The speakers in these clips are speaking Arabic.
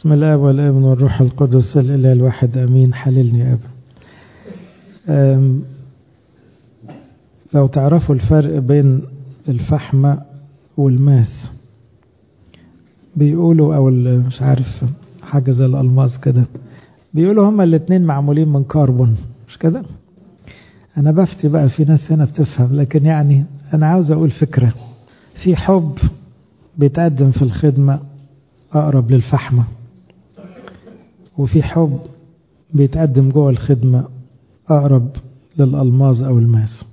بسم الله والابن والروح القدس الإله الواحد أمين. حللني يا أبا. لو تعرفوا الفرق بين الفحمة والماس بيقولوا، أو مش عارف حاجة زي الألماس كده، بيقولوا هما الاتنين معمولين من كربون، مش كده؟ أنا بفتي بقى، في ناس هنا بتفهم، لكن يعني أنا عاوز أقول فكرة. في حب بيتقدم في الخدمة أقرب للفحمة، وفي حب بيتقدم جوه الخدمة أقرب للألماظ أو الماس.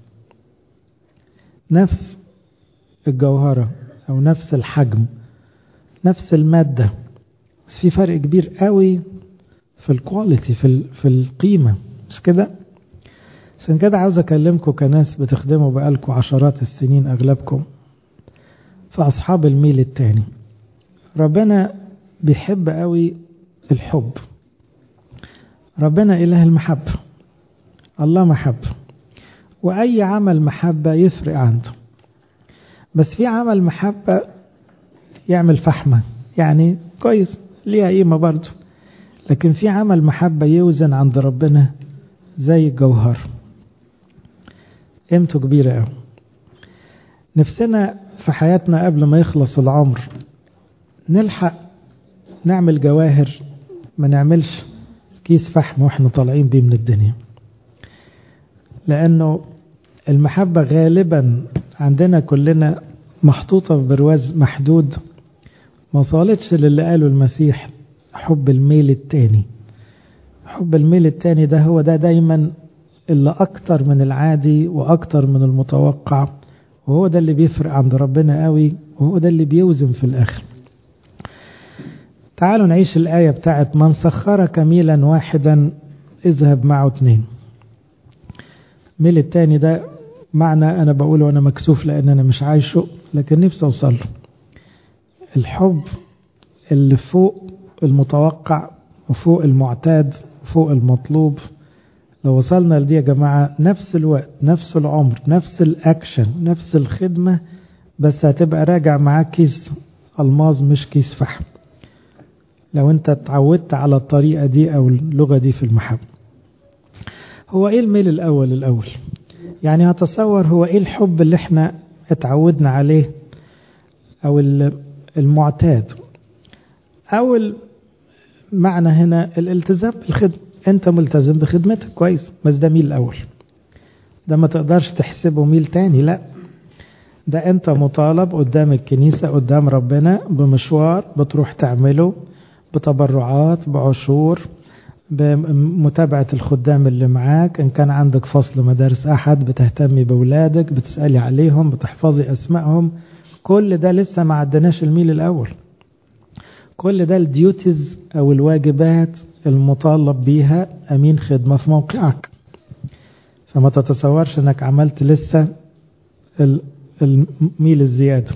نفس الجوهرة أو نفس الحجم، نفس المادة، بس في فرق كبير قوي في الكواليتي، في القيمة، مش كده؟ عشان كده عاوز أكلمكم كناس بتخدموا بقالكم عشرات السنين أغلبكم، فأصحاب الميل التاني. ربنا بيحب قوي الحب. ربنا إله المحبة، الله محبة، وأي عمل محبة يفرق عنده. بس في عمل محبة يعمل فحمة، يعني كويس ليها قيمة برضه، لكن في عمل محبة يوزن عند ربنا زي الجوهر، قيمته كبيرة قوي. نفسنا في حياتنا قبل ما يخلص العمر نلحق نعمل جواهر، ما نعملش كيس فحم واحنا طالعين بيه من الدنيا، لأنه المحبة غالبا عندنا كلنا محطوطة في برواز محدود، ما وصلتش للي قاله المسيح حب الميل التاني. حب الميل التاني ده هو ده دايما اللي أكتر من العادي وأكتر من المتوقع، وهو ده اللي بيفرق عند ربنا قوي، وهو ده اللي بيوزن في الآخر. تعالوا نعيش الآية بتاعت من سخرك ميلا واحدا اذهب معه اثنين. ميل التاني ده معنى أنا بقوله أنا مكسوف لأن أنا مش عايشه، لكن نفسي أوصل له. الحب اللي فوق المتوقع وفوق المعتاد وفوق المطلوب. لو وصلنا لدي يا جماعة، نفس الوقت، نفس العمر، نفس الأكشن، نفس الخدمة، بس هتبقى راجع معاك كيس ألماظ مش كيس فحم، لو انت اتعودت على الطريقة دي أو اللغة دي في المحبة. هو ايه الميل الأول؟ يعني هتصور هو ايه الحب اللي احنا اتعودنا عليه أو المعتاد. أول معنى هنا الالتزام بالخدمة. انت ملتزم بخدمتك كويس، بس ده ميل الأول، ده ما تقدرش تحسبه ميل تاني، لا، ده انت مطالب قدام الكنيسة قدام ربنا بمشوار بتروح تعمله، بتبرعات، بعشور، بمتابعة الخدام اللي معاك. إن كان عندك فصل مدارس أحد بتهتمي بأولادك، بتسألي عليهم، بتحفظي أسمائهم. كل ده لسه ما عدناش الميل الأول. كل ده الديوتيز أو الواجبات المطالب بيها أمين خدمة في موقعك. فما تتصورش أنك عملت لسه الميل الزيادة.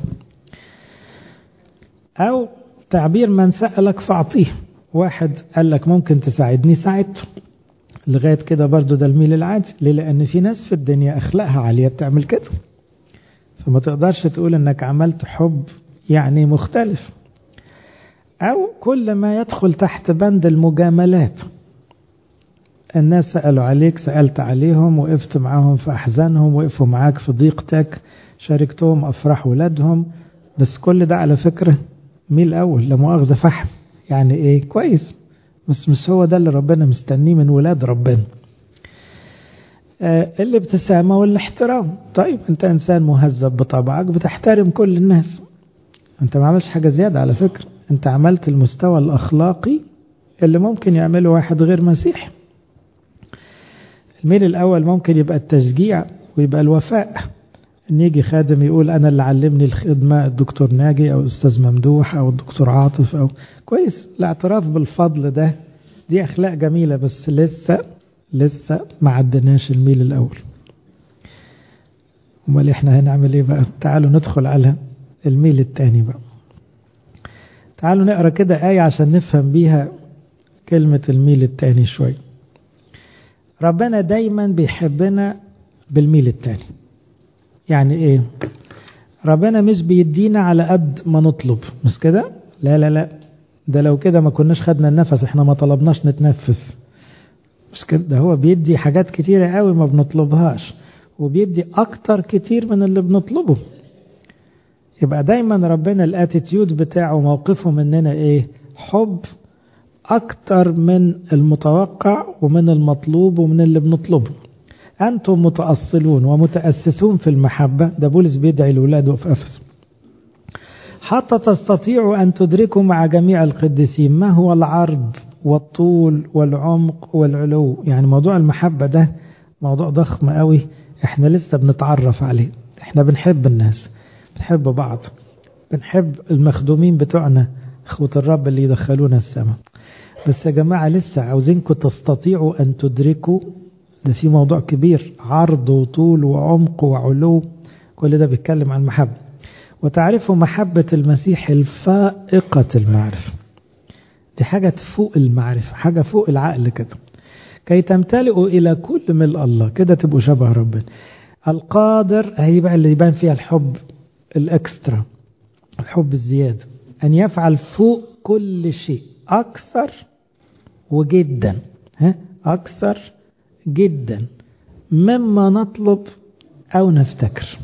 أو تعبير من سألك فأعطيه. واحد قال لك ممكن تساعدني، ساعدته. لغاية كده برضو ده الميل العادي. ليه؟ لأن في ناس في الدنيا أخلاقها عالية بتعمل كده، فما تقدرش تقول أنك عملت حب يعني مختلف. أو كل ما يدخل تحت بند المجاملات. الناس سألوا عليك، سألت عليهم، وقفت معاهم في أحزانهم، وقفوا معاك في ضيقتك، شاركتهم أفراح ولادهم. بس كل ده على فكرة ميل أول، لا مؤاخذة فحم، يعني إيه كويس، بس مش هو ده اللي ربنا مستنيه من ولاد ربنا. الابتسامة والاحترام. طيب أنت إنسان مهذب بطبعك، بتحترم كل الناس، أنت ما عملش حاجة زيادة على فكرة، أنت عملت المستوى الأخلاقي اللي ممكن يعمله واحد غير مسيحي. الميل الأول ممكن يبقى التشجيع ويبقى الوفاء، ان يجي خادم يقول انا اللي علمني الخدمة الدكتور ناجي او الاستاذ ممدوح او الدكتور عاطف، او كويس. الاعتراف بالفضل ده دي اخلاق جميلة، بس لسه ما عدناش الميل الاول. امال احنا هنعمل ايه بقى؟ تعالوا ندخل على الميل الثاني بقى. تعالوا نقرأ كده آية عشان نفهم بيها كلمة الميل الثاني شوي. ربنا دايما بيحبنا بالميل الثاني. يعني ايه؟ ربنا مش بيدينا على قد ما نطلب، مش كده؟ لا لا لا، ده لو كده ما كناش خدنا النفس، احنا ما طلبناش نتنفس. مش كده، ده هو بيدي حاجات كتيرة قوي ما بنطلبهاش، وبيدي اكتر كتير من اللي بنطلبه. يبقى دايما ربنا الاتيتيود بتاعه موقفه مننا ايه؟ حب اكتر من المتوقع ومن المطلوب ومن اللي بنطلبه. انتم متأصلون ومتأسسون في المحبة، ده بولس بيدعي لولاده في افسس، حتى تستطيعوا ان تدركوا مع جميع القديسين ما هو العرض والطول والعمق والعلو. يعني موضوع المحبة ده موضوع ضخم قوي، احنا لسه بنتعرف عليه. احنا بنحب الناس، بنحب بعض، بنحب المخدومين بتوعنا، اخوة الرب اللي يدخلونا السماء. بس يا جماعة لسه عاوزينكم تستطيعوا ان تدركوا، ده في موضوع كبير، عرض وطول وعمق وعلو، كل ده بيتكلم عن المحبة. وتعرفوا محبة المسيح الفائقة المعرفة، دي حاجة فوق المعرفة، حاجة فوق العقل كده، كي تمتلئوا إلى كل ملء الله، كده تبقوا شبه ربنا القادر. هي بقى اللي يبان فيها الحب الأكسترا، الحب الزيادة، أن يفعل فوق كل شيء أكثر وجدا، أكثر جدا مما نطلب أو نفتكر.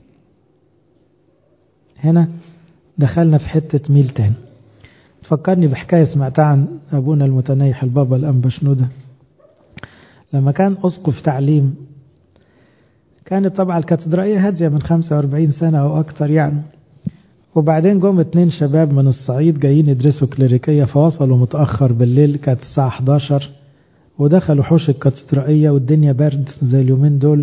هنا دخلنا في حتة ميل تاني. فكرني بحكاية سمعتها عن أبونا المتنيح البابا الأنبا شنودة، لما كان أسقف تعليم. كانت طبعا الكاتدرائية هادية من 45 سنة أو أكثر يعني. وبعدين جم 2 شباب من الصعيد جايين يدرسوا كليريكية، فوصلوا متأخر بالليل، كانت الساعة 11، ودخلوا حوش الكاتدرائية والدنيا برد زي اليومين دول،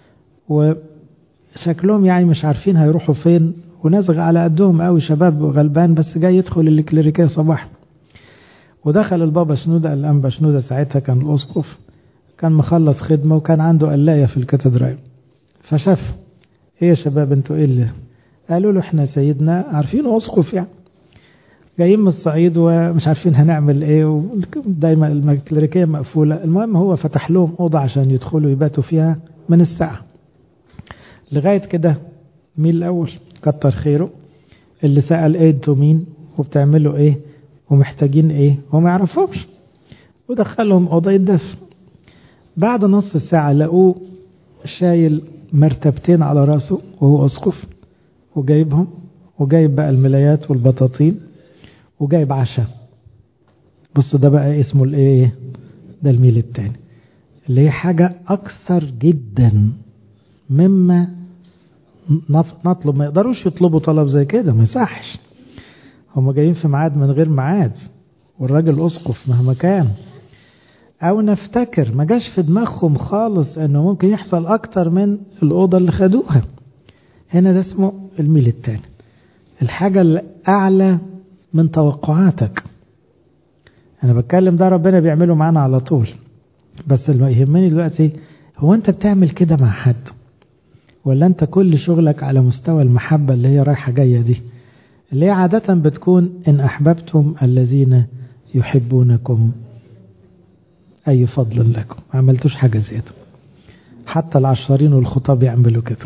وشكلهم يعني مش عارفين هيروحوا فين، ونزغ على قدهم قوي، شباب غلبان بس جاي يدخل الكليريكية صباح. ودخل البابا شنودة الأنبا شنودة، ساعتها كان الأسقف، كان مخلص خدمة وكان عنده قلاية في الكاتدرائية. فشاف ايه يا شباب انتوا ايه اللي قالوا له؟ احنا سيدنا عارفين أسقف يعني، جايين من الصعيد ومش عارفين هنعمل ايه، ودايما الكليريكية مقفولة. المهم هو فتح لهم أوضة عشان يدخلوا يباتوا فيها من الساعة لغاية كده. مين الأول؟ كتر خيره اللي سأل ايه انتوا مين وبتعملوا ايه ومحتاجين ايه وما يعرفهمش، ودخلهم أوضة يدفن. بعد نص ساعة لقوه شايل مرتبتين على راسه وهو أسقف، وجايبهم، وجايب بقى الملايات والبطاطين، وجايب عشاء. بصوا ده بقى اسمه الايه؟ ده الميل التاني، اللي هي حاجة أكثر جدا مما نطلب. ما يقدروش يطلبوا طلب زي كده، ما يصحش. هم جايين في ميعاد من غير ميعاد، والراجل أسقف مهما كان. أو نفتكر، ما جاش في دماغهم خالص أنه ممكن يحصل أكتر من الأوضة اللي خدوها. هنا ده اسمه الميل التاني، الحاجة الأعلى من توقعاتك. أنا بتكلم ده ربنا بيعمله معانا على طول، بس اللي يهمني دلوقتي هو أنت بتعمل كده مع حد، ولا أنت كل شغلك على مستوى المحبة اللي هي رايحة جاية دي، اللي هي عادة بتكون إن أحببتم الذين يحبونكم أي فضل لكم. ما عملتوش حاجة زيادة، حتى العشارين والخطاب يعملوا كده.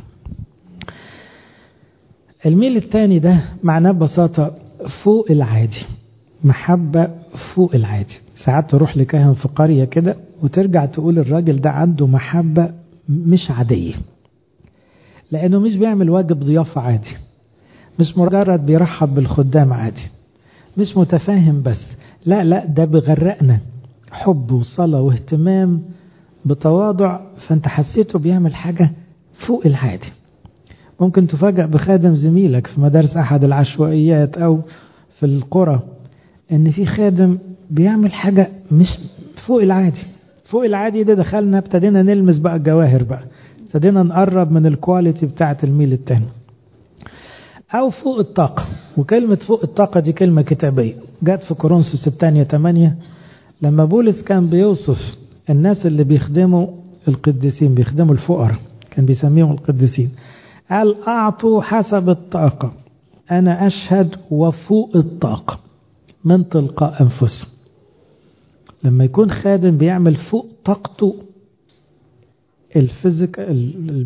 الميل الثاني ده معناه ببساطة فوق العادي، محبة فوق العادي. ساعات تروح لكاهن في قرية كده وترجع تقول الراجل ده عنده محبة مش عادية، لأنه مش بيعمل واجب ضيافة عادي، مش مجرد بيرحب بالخدام عادي، مش متفاهم بس، لا ده بيغرقنا حب وصلاة واهتمام بتواضع. فانت حسيته بيعمل حاجة فوق العادي. ممكن تفاجأ بخادم زميلك في مدارس أحد العشوائيات أو في القرى، ان في خادم بيعمل حاجة مش فوق العادي. فوق العادي ده دخلنا ابتدينا نلمس بقى الجواهر، بقى ابتدينا نقرب من الكواليتي بتاعة الميل التاني. أو فوق الطاقة، وكلمة فوق الطاقة دي كلمة كتابية جات في كورنثوس الثانية 8 لما بولس كان بيوصف الناس اللي بيخدموا القديسين، بيخدموا الفقراء، كان بيسميهم القديسين، قال أعطوا حسب الطاقة، أنا أشهد وفوق الطاقة من تلقاء أنفسهم. لما يكون خادم بيعمل فوق طاقته الفيزيك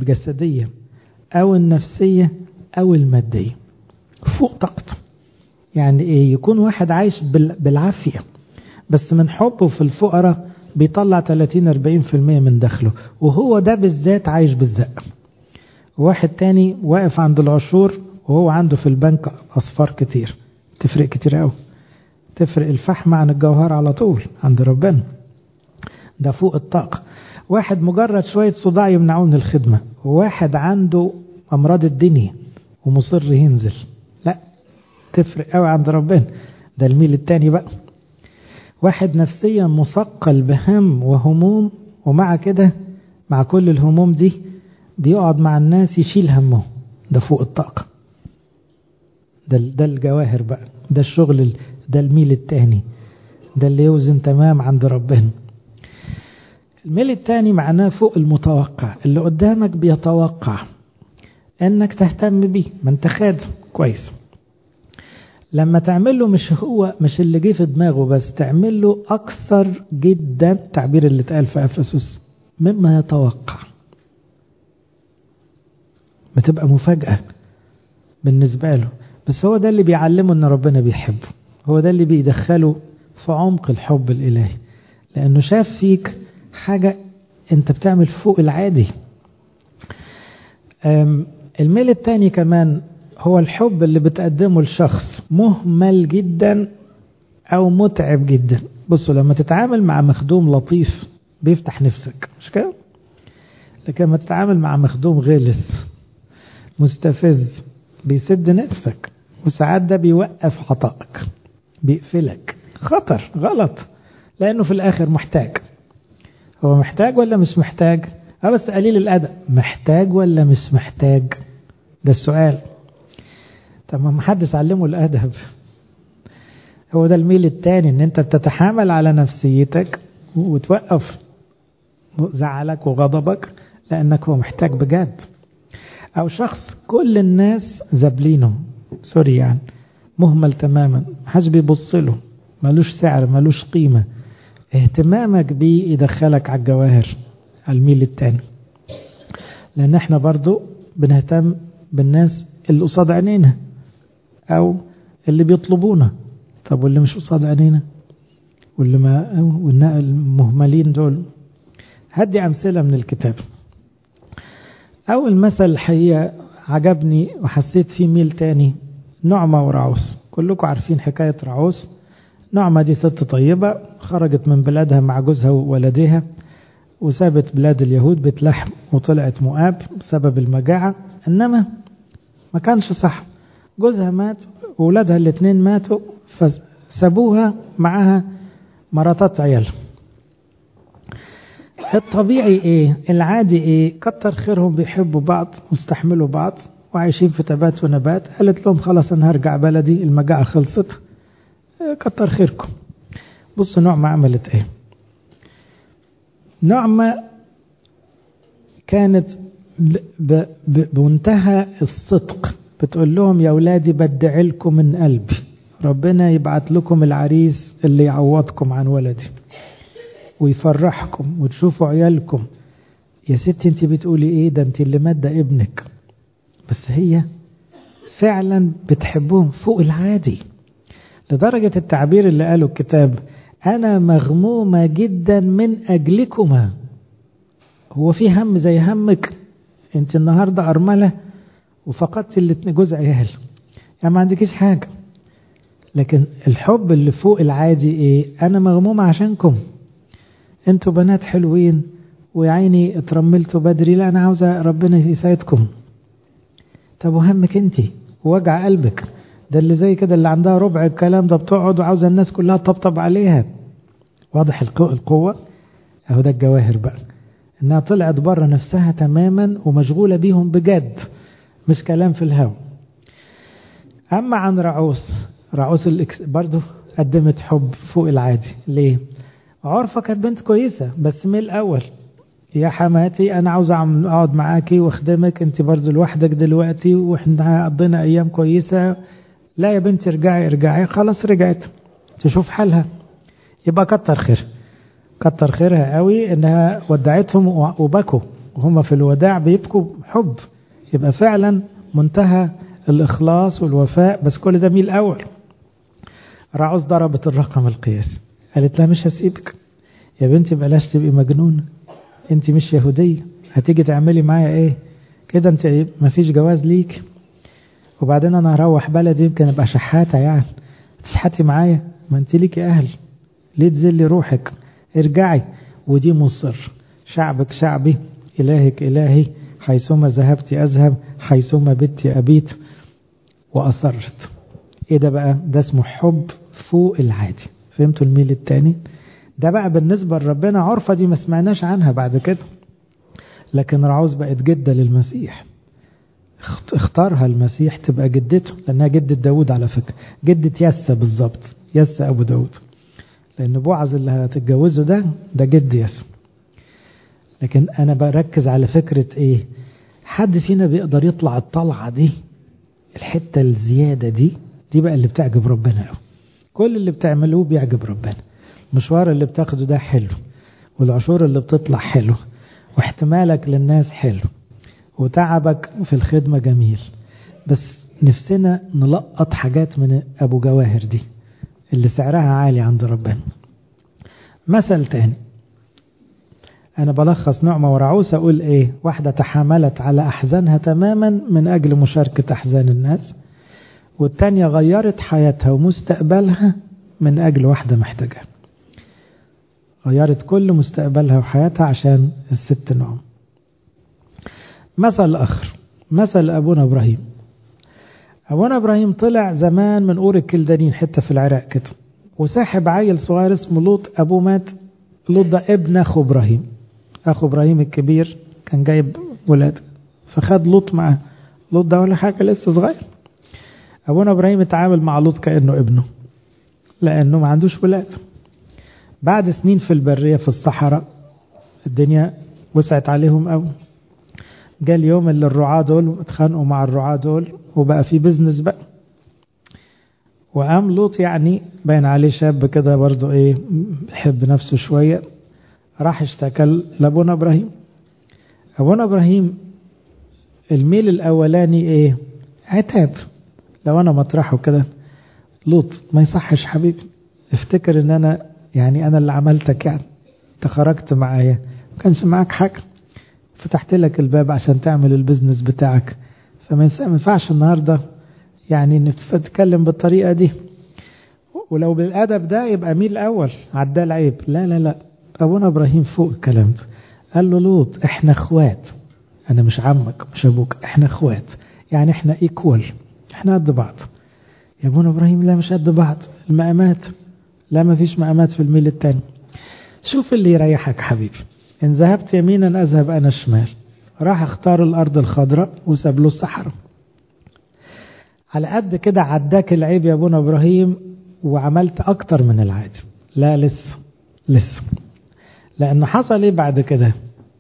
الجسدية أو النفسية أو المادية، فوق طاقته، يعني ايه؟ يكون واحد عايش بالعافية بس من حبه في الفقراء بيطلع 30-40% من دخله، وهو ده بالذات عايش بالزق. واحد تاني واقف عند العشور وهو عنده في البنك أصفار كتير. تفرق كتير قوي، تفرق الفحم عن الجوهر على طول عند ربنا. ده فوق الطاقة. واحد مجرد شوية صداع يمنعوه من الخدمة، وواحد عنده أمراض الدنيا ومصر ينزل. لا، تفرق قوي عند ربنا. ده الميل التاني بقى. واحد نفسيا مثقل بهم وهموم، ومع كده مع كل الهموم دي بيقعد مع الناس يشيل همه. ده فوق الطاقة. ده الجواهر بقى. ده الشغل، ده الميل التاني، ده اللي يوزن تمام عند ربنا. الميل التاني معناه فوق المتوقع. اللي قدامك بيتوقع انك تهتم بيه، ما انت خادم كويس. لما تعمله مش اللي جه في دماغه بس، تعمله اكثر جدا، تعبير اللي اتقال في افسس، مما يتوقع. بتبقى مفاجأة بالنسبة له، بس هو ده اللي بيعلمه ان ربنا بيحبه. هو ده اللي بيدخله في عمق الحب الالهي، لانه شاف فيك حاجة انت بتعمل فوق العادي. الميل التاني كمان هو الحب اللي بتقدمه لشخص مهمل جدا او متعب جدا. بصوا، لما تتعامل مع مخدوم لطيف بيفتح نفسك، مش كده؟ لكن لما تتعامل مع مخدوم غلس مستفز بيسد نفسك، وساعات ده بيوقف عطائك، بيقفلك. خطر، غلط، لانه في الاخر محتاج. هو محتاج ولا مش محتاج؟ بس قليل الادب. محتاج ولا مش محتاج؟ ده السؤال. طب ما محدش علمه الادب. هو ده الميل التاني، ان انت بتتحامل على نفسيتك وتوقف زعلك وغضبك لانك هو محتاج بجد. او شخص كل الناس زبلينه، سوري يعني، مهمل تماما، محدش بيبص له، ملوش سعر، ملوش قيمة. اهتمامك بيه يدخلك على الجواهر، على الميل التاني. لان احنا برضو بنهتم بالناس اللي قصاد عينينا او اللي بيطلبونا. طب واللي مش قصاد عينينا واللي المهملين دول؟ هدي امثلة من الكتاب. اول مثل الحقيقة عجبني وحسيت فيه ميل تاني، نعمة ورعوس. كلكم عارفين حكاية رعوس. نعمة دي ست طيبة، خرجت من بلادها مع جوزها وولدها وسابت بلاد اليهود بيت لحم وطلعت مؤاب بسبب المجاعة. انما ما كانش صح، جوزها مات وولادها الاثنين ماتوا، فسابوها معها مراتات عيالها. الطبيعي ايه؟ العادي ايه؟ كتر خيرهم، بيحبوا بعض واستحملوا بعض وعايشين في تبات ونبات. قالت لهم خلاص انا هرجع بلدي، المجاعة خلصت، كتر خيركم. بصوا نعمة عملت ايه. نعمة كانت بمنتهى الصدق بتقول لهم يا أولادي بدعي لكم من قلبي، ربنا يبعت لكم العريس اللي يعوضكم عن ولدي ويفرحكم وتشوفوا عيالكم. يا ستي انت بتقولي ايه؟ ده انت اللي مادة ابنك. بس هي فعلا بتحبهم فوق العادي، لدرجة التعبير اللي قاله الكتاب أنا مغمومة جدا من أجلكما. هو في هم زي همك؟ انت النهاردة أرملة وفقدت جزء عيال، يعني ما عندكيش حاجة. لكن الحب اللي فوق العادي ايه؟ أنا مغمومة عشانكم، انتوا بنات حلوين ويعيني اترملتوا بدري، لا أنا عاوزة ربنا يساعدكم. طب وهمك انت ووجع قلبك؟ ده اللي زي كده اللي عندها ربع الكلام ده بتقعد وعاوزة الناس كلها تطبطب عليها. واضح القوة. اهو ده الجواهر بقى، انها طلعت بره نفسها تماما ومشغولة بيهم بجد، مش كلام في الهوا. اما عن رعوس برضو قدمت حب فوق العادي. ليه؟ عرفة كانت بنت كويسة، بس من الاول يا حماتي انا عاوز اقعد معاكي واخدمك، انت برضو لوحدك دلوقتي واحنا قضينا ايام كويسة. لا يا بنتي ارجعي. خلاص رجعت تشوف حالها، يبقى كتر خيرها قوي انها ودعتهم وبكوا وهم في الوداع بيبكوا حب. يبقى فعلا منتهى الاخلاص والوفاء، بس كل ده ميل اول. راعوز ضربت الرقم القياسي، قالت لها مش هسيبك يا بنتي، بلاش تبقي مجنونة، انت مش يهودية، هتيجي تعملي معايا ايه كده، انت مفيش جواز ليك، وبعدين انا هروح بلدي يمكن ابقى شحاتة، يعني تشحتي معايا، ما انت ليكي اهل، ليه تزلي روحك، ارجعي. ودي مصر، شعبك شعبي، الهك الهي، حيثما ذهبت اذهب، حيثما بت ابيت. واصرت. ايه ده بقى؟ ده اسمه حب فوق العادي. فهمتوا الميل التاني؟ ده بقى بالنسبة لربنا عرفة، دي ما سمعناش عنها بعد كده. لكن رعوز بقت جدة للمسيح، اختارها المسيح تبقى جدته، لأنها جدة داود على فكرة، جدة يسى بالظبط، يسى أبو داود، لأن بوعز اللي هتتجوزه ده جد يسى. لكن أنا بركز على فكرة إيه؟ حد فينا بيقدر يطلع الطلعة دي، الحتة الزيادة دي بقى اللي بتعجب ربنا قوي. كل اللي بتعملوه بيعجب ربنا، المشوار اللي بتاخده ده حلو، والعشور اللي بتطلع حلو، واحتمالك للناس حلو، وتعبك في الخدمة جميل، بس نفسنا نلقط حاجات من أبو جواهر دي اللي سعرها عالي عند ربنا. مثل تاني، أنا بلخص نعمة ورعوس أقول إيه؟ واحدة تحاملت على أحزانها تماما من أجل مشاركة أحزان الناس، والتانية غيرت حياتها ومستقبلها من أجل واحدة محتاجة، غيرت كل مستقبلها وحياتها عشان الست نعم. مثل آخر، مثل أبونا إبراهيم. أبونا إبراهيم طلع زمان من أور الكلدانين، حتى في العراق كده، وساحب عيل صغير اسمه لوط، أبوه مات. لوط ده ابن أخو إبراهيم، أخو إبراهيم الكبير كان جايب ولاد، فخد لوط معاه. لوط ده ولا حاجة، لسه صغير. أبونا إبراهيم اتعامل مع لوط كأنه ابنه، لأنه ما عندوش ولاد. بعد سنين في البرية في الصحراء، الدنيا وسعت عليهم قوي. جاء اليوم اللي الرعاة دول اتخانقوا مع الرعاة دول، وبقى في بزنس بقى. وقام لوط يعني باين عليه شاب كده برضو ايه، بيحب نفسه شوية، راح اشتكى لابونا إبراهيم. أبونا إبراهيم الميل الأولاني ايه؟ عتاب. لو أنا مطرحه كده، لوط ما يصحش حبيبي، افتكر ان انا يعني انا اللي عملتك، يعني انت خرجت معايا ما كانش معاك حاجة، فتحت لك الباب عشان تعمل البزنس بتاعك، فما ينفعش النهاردة يعني نتكلم بالطريقة دي. ولو بالأدب ده يبقى ميل أول عدى العيب. لا لا لا، أبونا إبراهيم فوق الكلام ده، قال له لوط احنا اخوات، أنا مش عمك مش أبوك، احنا اخوات، يعني احنا ايكوال، احنا قد بعض. يا ابونا إبراهيم لا مش قد بعض، المقامات لا، ما فيش مقامات في الميل التاني. شوف اللي يريحك حبيبي، إن ذهبت يمينا أذهب أنا الشمال. راح اختار الأرض الخضراء وساب له الصحراء. على قد كده عداك العيب يا ابونا إبراهيم، وعملت أكتر من العادي. لا لسه. لأن حصل إيه بعد كده؟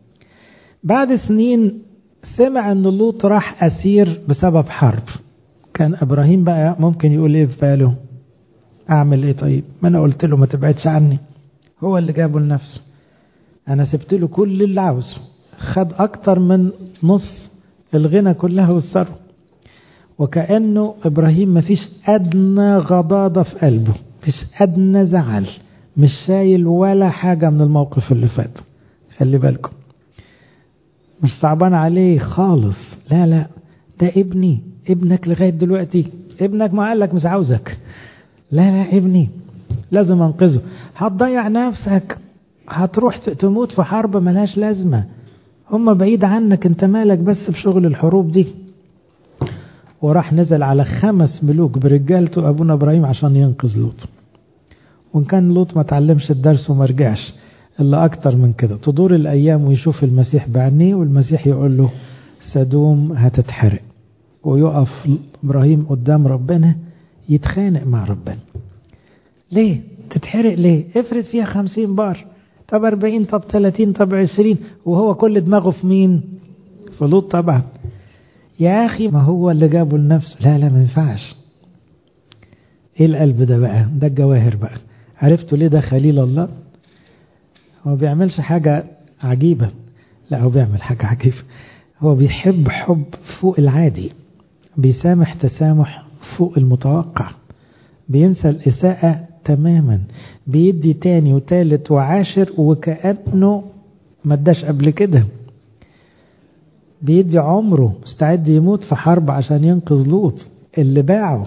بعد سنين سمع أن لوط راح أسير بسبب حرب. كان إبراهيم بقى ممكن يقول إيه في باله؟ أعمل إيه طيب؟ ما أنا قلت له ما تبعدش عني، هو اللي جابه لنفسه، أنا سبت له كل اللي عاوزه، خد أكتر من نص الغنى كلها والثروة. وكأنه إبراهيم ما فيش أدنى غضاضة في قلبه، فيش أدنى زعل، مش شايل ولا حاجة من الموقف اللي فات. خلي بالكم، مش صعبان عليه خالص. لا ده ابنك لغاية دلوقتي، ابنك ما قالك مش عاوزك، لا ابني لازم انقذه. هتضيع نفسك، هتروح تموت في حرب ملهاش لازمة، هم بعيد عنك، انت مالك بس بشغل الحروب دي. وراح نزل على 5 ملوك برجالته أبونا إبراهيم عشان ينقذ لوط. وإن كان لوط ما تعلمش الدرس وما رجعش إلا أكتر من كده. تدور الأيام ويشوف المسيح بعينيه، والمسيح يقول له سدوم هتتحرق، ويقف إبراهيم قدام ربنا يتخانق مع ربنا. ليه تتحرق؟ ليه؟ افرض فيها 50 بار، طب 40، طب 30، طب 20، وهو كل دماغه في مين؟ في لوط طبعا. يا أخي ما هو اللي جابه لنفسه. لا ما ينفعش. ايه القلب ده بقى؟ ده الجواهر بقى. عرفتوا ليه ده خليل الله؟ هو بيعملش حاجة عجيبة، لا هو بيعمل حاجة عجيبة. هو بيحب حب فوق العادي، بيسامح تسامح فوق المتوقع، بينسى الإساءة تماما، بيدي تاني وتالت وعاشر وكأنه ما اداش قبل كده. بيدي عمره، مستعد يموت في حرب عشان ينقذ لوط اللي باعه.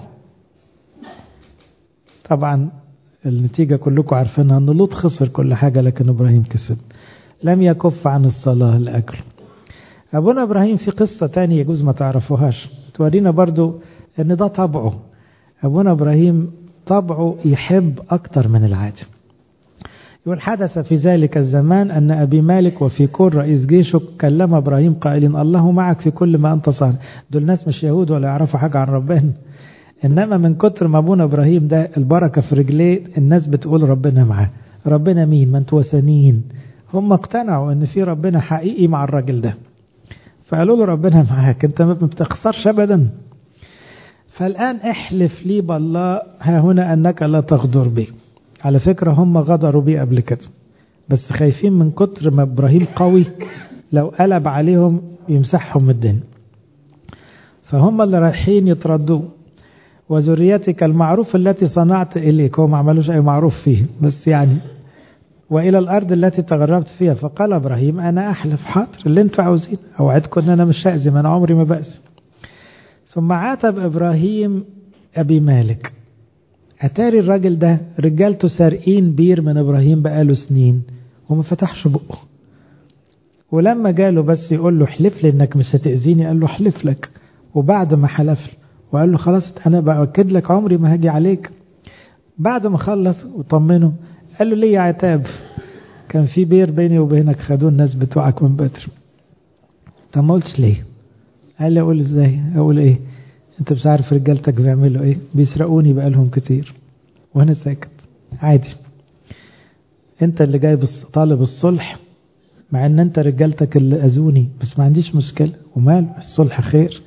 طبعا النتيجة كلكم عارفينها، ان لوط خسر كل حاجة لكن ابراهيم كسب، لم يكف عن الصلاة لأجله. ابونا ابراهيم في قصة تانية يجوز ما تعرفوهاش تورينا برضو ان ده طبعه. ابونا ابراهيم طبعه يحب اكتر من العادة. يقول حدث في ذلك الزمان أن أبي مالك وفيكور رئيس جيشه كلم إبراهيم قائلين الله معك في كل ما أنت صانع. دول ناس مش يهود ولا يعرفوا حاجة عن ربنا، إنما من كتر ما أبونا إبراهيم ده البركة في رجليه الناس بتقول ربنا معاه. ربنا مين؟ ما انتوا وثنيين. هم اقتنعوا إن في ربنا حقيقي مع الراجل ده، فقالوا له ربنا معاك، انت ما بتخسرش أبدا. فالآن احلف لي بالله ها هنا أنك لا تغدر بي. على فكرة هم غدروا بيه قبل كده، بس خايفين من كتر ما إبراهيم قوي لو قلب عليهم يمسحهم الدين، فهم اللي رايحين يتردوا. وذريتك المعروف التي صنعت إليك، هو ما عملوش أي معروف فيه بس يعني، وإلى الأرض التي تغربت فيها. فقال إبراهيم أنا أحلف حاضر اللي انتوا عاوزين، أوعدكم أن أنا مش هأذي، أنا عمري ما بأذي. ثم عاتب إبراهيم أبي مالك. أتاري الراجل ده رجالته سارقين بير من إبراهيم بقاله سنين وما فتحش بقه، ولما جاله بس يقول له احلف لي انك مش هتأذيني، قال له احلف لك. وبعد ما حلف وقال له خلاص انا بأكد لك عمري ما هاجي عليك، بعد ما خلص وطمنه قال له ليه يا عتاب؟ كان في بير بيني وبينك خدوه الناس بتوعك من بدر. طب ما قلتش ليه؟ قال لي اقول ازاي؟ اقول ايه؟ انت مش عارف رجالتك بيعملوا ايه؟ بيسرقوني بقالهم كتير وانا ساكت عادي. انت اللي جاي طالب الصلح، مع ان انت رجالتك اللي اذوني، بس ما عنديش مشكلة ومال الصلح خير.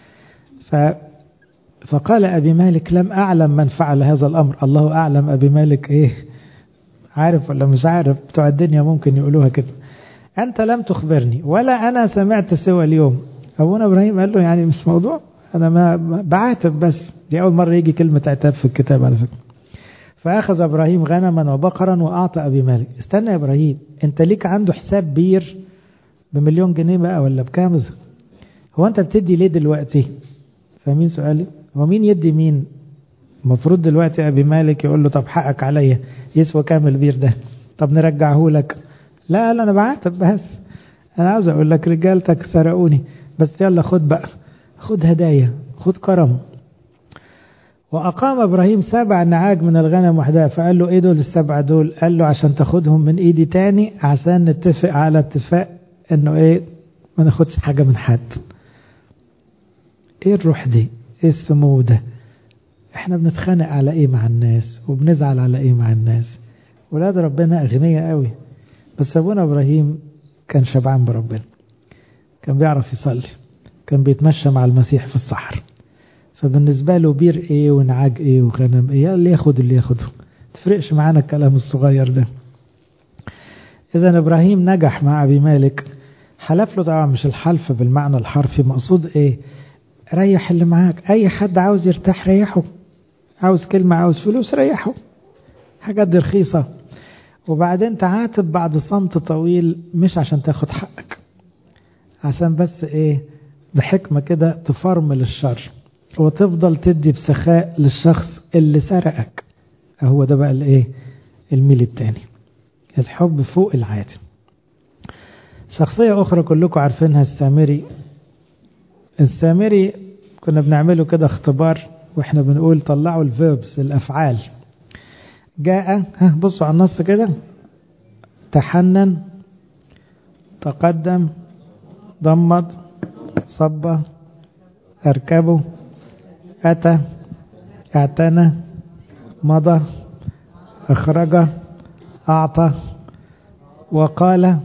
فقال ابي مالك لم اعلم من فعل هذا الامر. الله اعلم ابي مالك ايه، عارف ولا مش عارف؟ بتوع الدنيا ممكن يقولوها كده. انت لم تخبرني ولا انا سمعت سوى اليوم. ابونا ابراهيم قال له يعني مش موضوع، انا ما بعاتب، بس دي اول مرة يجي كلمة عتاب في الكتاب على فكرة. فأخذ إبراهيم غنما وبقرا وأعطى أبي مالك. استنى يا إبراهيم، أنت ليك عنده حساب بير ب1,000,000 جنيه بقى ولا بكام؟ هو أنت بتدي ليه دلوقتي؟ فاهمين سؤالي؟ هو مين يدي مين؟ المفروض دلوقتي أبي مالك يقول له طب حقك عليا، يسوى كام البير ده؟ طب نرجعه لك. لا أنا بعاتب بس، أنا عاوز أقول لك رجالتك سرقوني، بس يلا خد بقى، خد هدايا، خد كرم. وأقام إبراهيم 7 نعاج من الغنم وحدها. فقال له إيه دول 7 دول؟ قال له عشان تاخدهم من إيدي تاني، عشان نتفق على اتفاق إنه إيه، ما ناخدش حاجة من حد. إيه الروح دي؟ إيه السمو ده؟ إحنا بنتخانق على إيه مع الناس وبنزعل على إيه مع الناس؟ ولاد ربنا أغنياء قوي، بس أبونا إبراهيم كان شبعان بربنا، كان بيعرف يصلي، كان بيتمشى مع المسيح في الصحراء. فبالنسبة له بير ايه ونعاج ايه وغنم ايه، اللي ياخد اللي ياخده، تفرقش معانا الكلام الصغير ده. اذا ابراهيم نجح مع ابي مالك، حلف له. طبعا مش الحلف بالمعنى الحرفي، مقصود ايه؟ ريح اللي معاك. اي حد عاوز يرتاح ريحه، عاوز كلمة، عاوز فلوس ريحه، حاجات دي رخيصة. وبعدين تعاتب بعد صمت طويل، مش عشان تاخد حقك، عشان بس ايه، بحكمة كده تفرمل الشر وتفضل تدي بسخاء للشخص اللي سرقك. هو ده بقى الايه، الميل التاني، الحب فوق العادي. شخصية اخرى كلكم عارفينها، السامري كنا بنعمله كده اختبار واحنا بنقول طلعوا الفيربس، الافعال. جاء، بصوا على النص كده، تحنن، تقدم، ضمد، صب، اركبه، أتى، اعتنى، مضى، أخرج، أعطى، وقال،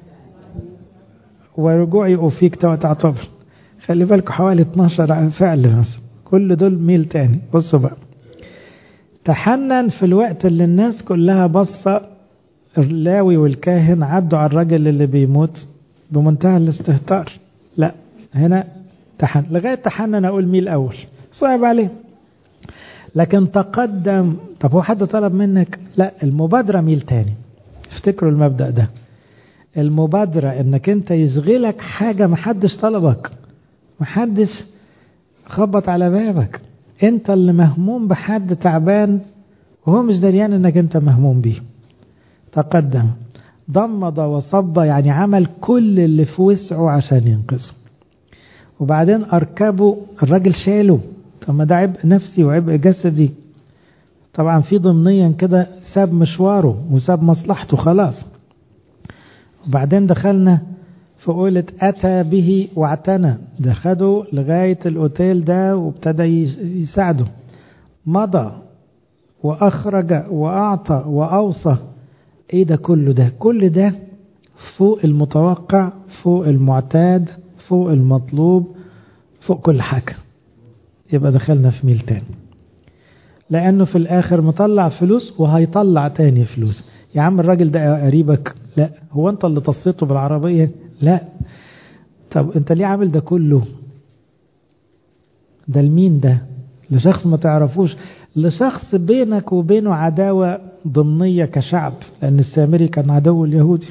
ورجوعي أوفيك تعتبر. خلي بالكم حوالي 12 فعل مثلا، كل دول ميل تاني. بصوا بقى، تحنن في الوقت اللي الناس كلها بصة، اللاوي والكاهن عدوا على الرجل اللي بيموت بمنتهى الاستهتار. لا هنا لغاية تحنن أقول ميل أول، صعب عليه. لكن تقدم. طب هو حد طلب منك؟ لا، المبادرة ميل تاني. افتكروا المبدأ ده، المبادرة انك انت يشغلك حاجة محدش طلبك، محدش خبط على بابك، انت اللي مهموم بحد تعبان وهو مش دريان انك انت مهموم بيه. تقدم ضمد وصب، يعني عمل كل اللي في وسعه عشان ينقذه. وبعدين أركبه، الراجل شاله. طب ما ده عبء نفسي وعبء جسدي. طبعا في ضمنيا كده ساب مشواره وساب مصلحته خلاص. وبعدين دخلنا في قولة أتى به واعتنى، ده خده لغاية الأوتيل ده وابتدى يساعده. مضى وأخرج وأعطى وأوصى. إيه ده كله؟ ده كل ده فوق المتوقع، فوق المعتاد، فوق المطلوب، فوق كل حاجة. يبقى دخلنا في ميل تاني، لأنه في الآخر مطلع فلوس وهيطلع تاني فلوس. يا عم الراجل ده قريبك؟ لا. هو أنت اللي تصيته بالعربية؟ لا. طب أنت ليه عامل ده كله؟ ده لمين ده؟ لشخص ما تعرفوش، لشخص بينك وبينه عداوة ضمنية كشعب، لأن السامري كان عدو اليهودي.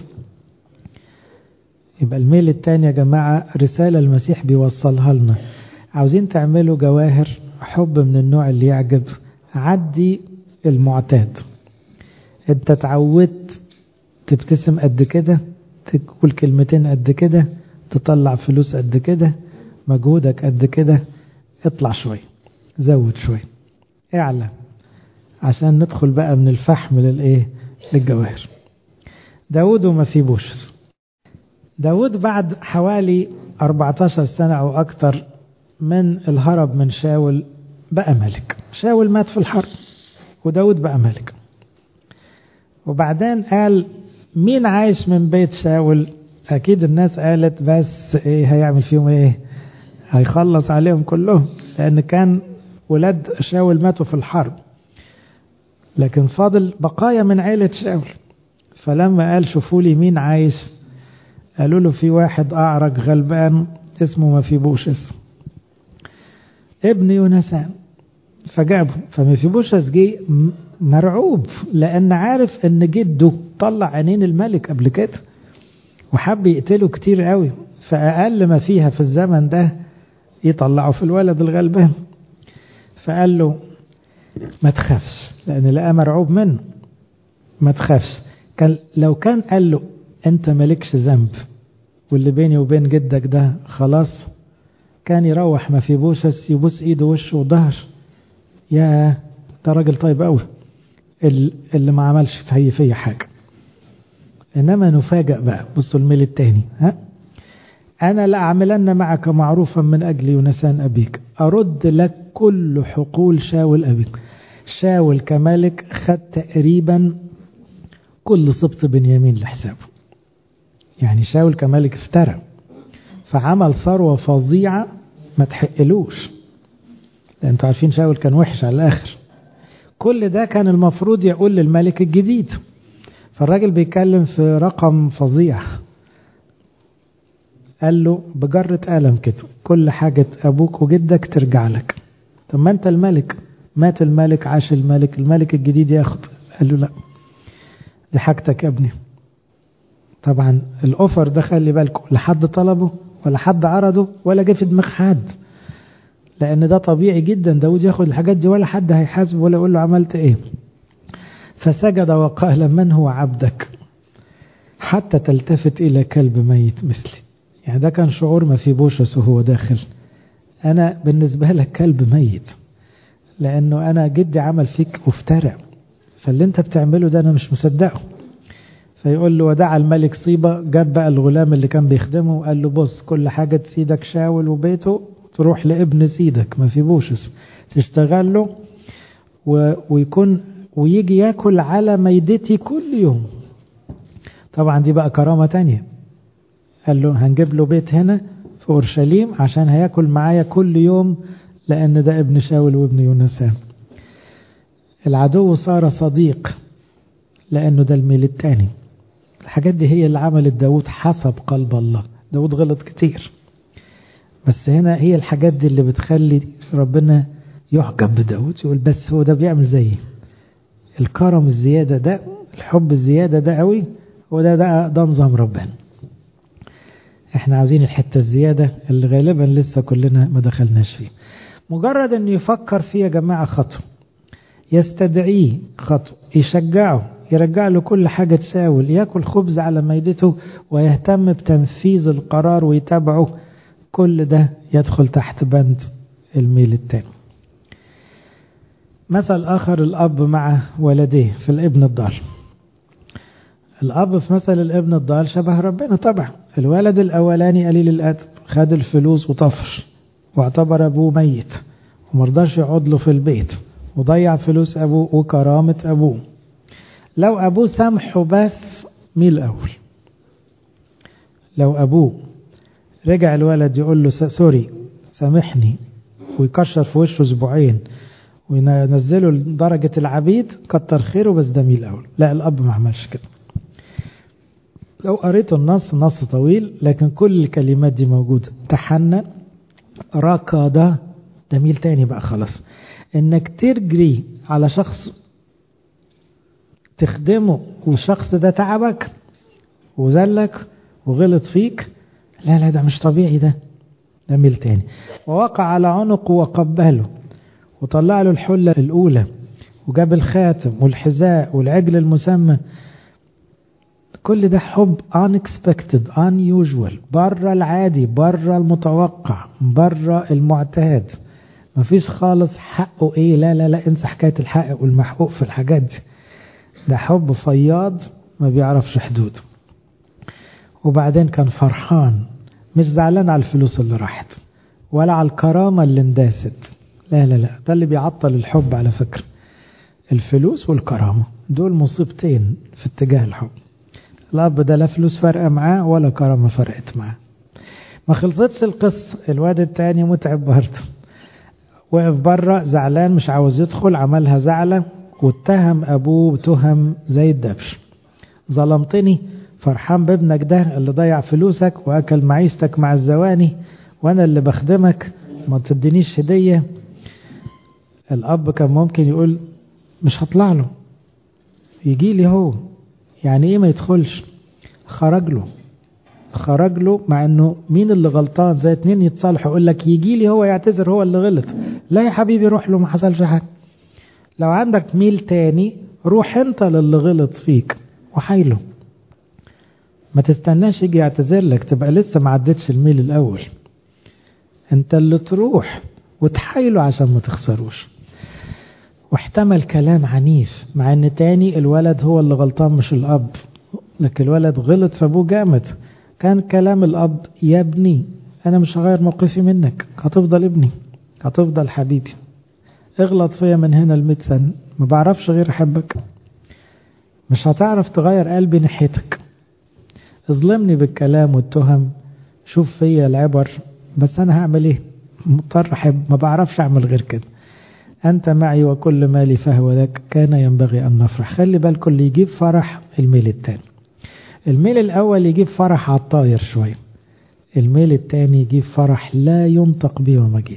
يبقى الميل التاني يا جماعة رسالة المسيح بيوصلها لنا. عاوزين تعملوا جواهر حب من النوع اللي يعجب، عدي المعتاد. انت تعودت تبتسم قد كده، تقول كلمتين قد كده، تطلع فلوس قد كده، مجهودك قد كده. اطلع شوي، زود شوي، اعلى، عشان ندخل بقى من الفحم للجواهر. داود ومفيبوشث. داود بعد حوالي 14 سنة أو أكتر من الهرب من شاول بقى ملك. شاول مات في الحرب وداود بقى ملك. وبعدين قال مين عايش من بيت شاول؟ أكيد الناس قالت بس إيه هيعمل فيهم إيه؟ هيخلص عليهم كلهم، لأن كان ولاد شاول ماتوا في الحرب، لكن فاضل بقايا من عيلة شاول. فلما قال شوفوا لي مين عايش، قالوا له في واحد أعرج غلبان اسمه مفيبوشث ابن يونسان. فجابه. فمفيبوشث جه مرعوب، لأن عارف أن جده طلع عينين الملك قبل كده وحب يقتله كتير قوي، فأقل ما فيها في الزمن ده يطلعه في الولد الغلبان. فقال له ما تخافش، لأن لقى مرعوب منه. ما تخافش. لو كان قال له أنت مالكش ذنب واللي بيني وبين جدك ده خلاص، كان يروح مفيبوشث يبوس ايده وشه وظهر، يا ده راجل طيب قوي اللي ما عملش فيا حاجة. إنما نفاجأ بقى. بصوا الميل التاني. أنا لأعملن معك معروفا من أجل يونسان أبيك، أرد لك كل حقول شاول أبيك. شاول كملك خد تقريبا كل سبط بنيامين لحسابه. يعني شاول كملك افترى، فعمل ثروة فظيعة ما تحقلوش، لأن انتوا عارفين شاول كان وحش على الآخر. كل ده كان المفروض يقول للملك الجديد. فالراجل بيتكلم في رقم فظيع. قال له بجرة قلم كده كل حاجة أبوك وجدك ترجع لك. طب ما أنت الملك، مات الملك عاش الملك، الملك الجديد ياخد. قال له لا، دي حاجتك يا ابني. طبعا الأوفر ده خلي بالكم لا حد طلبه ولا حد عرضه ولا جه في دماغ حد، لأن ده طبيعي جدا داود ياخد الحاجات دي ولا حد هيحاسبه ولا يقول له عملت ايه. فسجد وقال من هو عبدك حتى تلتفت إلى كلب ميت مثلي. يعني ده كان شعور مفيبوشث وهو داخل. أنا بالنسبة لك كلب ميت، لأنه أنا جدي عمل فيك وافترى، فاللي انت بتعمله ده أنا مش مصدقه. فيقول له ودع الملك صيبة. جاب بقى الغلام اللي كان بيخدمه وقال له بص كل حاجة سيدك شاول وبيته تروح لابن سيدك مفيبوشث تشتغل له ويكون ويجي ياكل على ميدتي كل يوم. طبعا دي بقى كرامة تانية. قال له هنجيب له بيت هنا في أورشليم عشان هياكل معايا كل يوم، لأن ده ابن شاول وابن يونسان. العدو صار صديق لأنه ده الميل التاني. الحاجات دي هي اللي عملت داود حسب قلب الله. داود غلط كتير، بس هنا هي الحاجات دي اللي بتخلي ربنا يعجب بداود، يقول بس هو ده بيعمل زيي. الكرم الزيادة ده، الحب الزيادة ده قوي، وده نظام ربنا. احنا عاوزين الحتة الزيادة اللي غالبا لسه كلنا ما دخلناش فيه. مجرد انه يفكر فيه يا جماعة خطوة، يستدعيه خطوة، يشجعه، يرجع له كل حاجة تساول، يأكل خبز على مائدته ويهتم بتنفيذ القرار ويتابعه، كل ده يدخل تحت بند الميل التاني. مثل آخر، الأب مع ولديه في الابن الضال. الأب في مثل الابن الضال شبه ربنا طبعا. الولد الأولاني قليل الأدب، خد الفلوس وطفش واعتبر أبوه ميت ومرضاش يقعد له في البيت وضيع فلوس أبوه وكرامة أبوه. لو أبوه سامحه بس ميل أول، لو أبوه رجع الولد يقول له سوري سامحني ويكشر في وشه أسبوعين وينزله لدرجة العبيد، كتر خيره، بس ده ميل أول. لا، الأب ما عملش كده. لو قريت النص طويل لكن كل الكلمات دي موجودة. تحنن، ركض، ده ميل تاني بقى خلاص. انك تجري على شخص تخدمه والشخص ده تعبك وذلك وغلط فيك، لا ده مش طبيعي، ده ميل تاني. ووقع على عنقه وقبله وطلع له الحلة الأولى وجاب الخاتم والحذاء والعجل المسمى. كل ده حب unexpected unusual، بره العادي، بره المتوقع، بره المعتاد. مفيش خالص حقه ايه، لا انسى حكاية الحق والمحقوق في الحاجات دي. ده حب فياض ما بيعرفش حدوده. وبعدين كان فرحان، مش زعلان على الفلوس اللي راحت ولا على الكرامة اللي انداست. لا ده اللي بيعطل الحب على فكرة. الفلوس والكرامة دول مصيبتين في اتجاه الحب. الأب ده لا فلوس فرقة معاه ولا كرامة فرقت معاه. ما خلصتش القصة، الواد التاني متعب برضه، وقف بره زعلان مش عاوز يدخل، عملها زعلة واتهم أبوه تهم زي الدبش. ظلمتني، فرحان بابنك ده اللي ضيع فلوسك وأكل معيشتك مع الزواني، وأنا اللي بخدمك ما تدينيش هدية. الأب كان ممكن يقول مش هطلع له، يجي لي هو، يعني ايه ما يدخلش؟ خرج له مع انه مين اللي غلطان؟ زي اتنين يتصالحوا يقول لك يجي لي هو يعتذر هو اللي غلط. لا يا حبيبي، روح له، ما حصلش حاجه. لو عندك ميل تاني روح انت للي غلط فيك وحايله، ما تستناش يجي يعتذر لك، تبقى لسه ما عدتش الميل الاول. انت اللي تروح وتحايله عشان ما تخسروش. واحتمل كلام عنيف مع ان تاني الولد هو اللي غلطان مش الاب، لكن الولد غلط فابوه جامد. كان كلام الاب يا ابني انا مش هغير موقفي منك، هتفضل ابني، هتفضل حبيبي، اغلط فيا من هنا ل100 سنة ما بعرفش غير احبك، مش هتعرف تغير قلبي ناحيتك، اظلمني بالكلام والتهم، شوف فيا العبر، بس انا هعمل ايه؟ مضطر احب، ما بعرفش اعمل غير كده. أنت معي وكل مالي فهو لك، كان ينبغي أن نفرح. خلي بالكم، اللي يجيب فرح الميل التاني. الميل الأول يجيب فرح على الطاير شوية، الميل التاني يجيب فرح لا ينطق به ومجيد.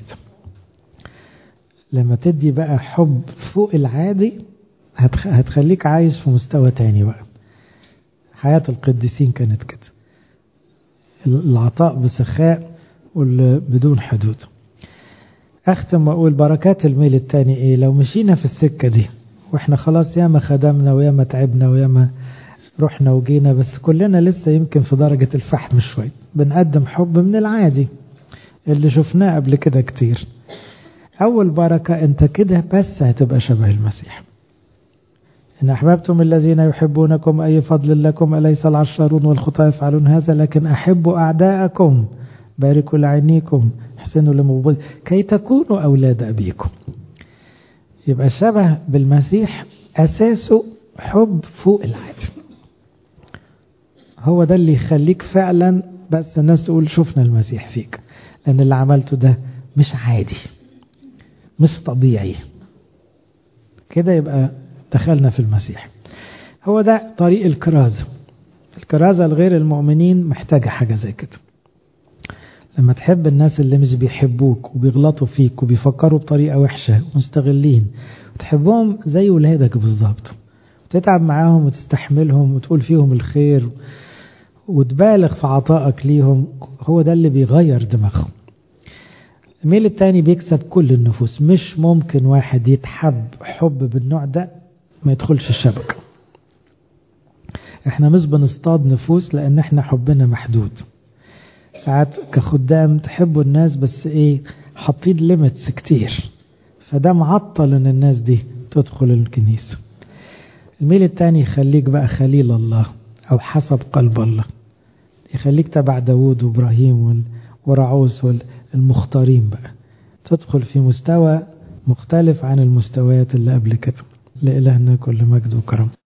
لما تدي بقى حب فوق العادي هتخليك عايز في مستوى تاني بقى. حياة القديسين كانت كده، العطاء بسخاء بدون حدود. أختم وأقول بركات الميل التاني إيه؟ لو مشينا في السكة دي وإحنا خلاص ياما خدمنا وياما تعبنا وياما رحنا وجينا، بس كلنا لسه يمكن في درجة الفحم شوي، بنقدم حب من العادي اللي شفناه قبل كده كتير. أول بركة أنت كده بس هتبقى شبه المسيح. إن أحببتم الذين يحبونكم أي فضل لكم، أليس العشارون والخطاة يفعلون هذا؟ لكن أحبوا أعداءكم، باركوا لعينيكم، احسنوا لمبغض، كي تكونوا أولاد أبيكم. يبقى الشبه بالمسيح أساسه حب فوق العادي. هو ده اللي يخليك فعلا بس الناس تقول شفنا المسيح فيك، لأن اللي عملته ده مش عادي، مش طبيعي كده. يبقى دخلنا في المسيح. هو ده طريق الكرازة. الكرازة الغير المؤمنين محتاجة حاجة زي كده. لما تحب الناس اللي مش بيحبوك وبيغلطوا فيك وبيفكروا بطريقة وحشة ومستغلين، وتحبهم زي ولادك بالظبط، وتتعب معاهم وتستحملهم وتقول فيهم الخير وتبالغ في عطائك ليهم، هو ده اللي بيغير دماغهم. الميل التاني بيكسب كل النفوس. مش ممكن واحد يتحب حب بالنوع ده ما يدخلش الشبكة. احنا مش بنصطاد نفوس لان احنا حبنا محدود. ساعات كخدام تحبوا الناس بس حاطين ليميتس كتير، فده معطل ان الناس دي تدخل الكنيسة. الميل التاني يخليك بقى خليل الله او حسب قلب الله، يخليك تبع داود وابراهيم ورعوس والمختارين بقى، تدخل في مستوى مختلف عن المستويات اللي قبل كده. لإلهنا كل مجد وكرم.